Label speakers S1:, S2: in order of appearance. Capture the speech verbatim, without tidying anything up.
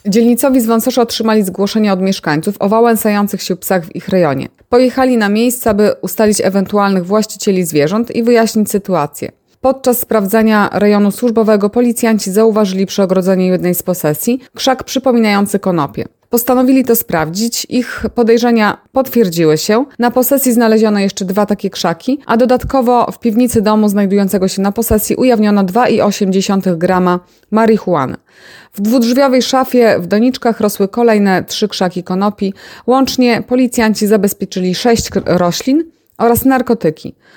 S1: Dzielnicowi z Wąsosza otrzymali zgłoszenia od mieszkańców o wałęsających się psach w ich rejonie. Pojechali na miejsce, aby ustalić ewentualnych właścicieli zwierząt i wyjaśnić sytuację. Podczas sprawdzania rejonu służbowego policjanci zauważyli przy ogrodzeniu jednej z posesji krzak przypominający konopie. Postanowili to sprawdzić, ich podejrzenia potwierdziły się. Na posesji znaleziono jeszcze dwa takie krzaki, a dodatkowo w piwnicy domu znajdującego się na posesji ujawniono dwa przecinek osiem grama marihuany. W dwudrzwiowej szafie w doniczkach rosły kolejne trzy krzaki konopi. Łącznie policjanci zabezpieczyli sześć roślin oraz narkotyki.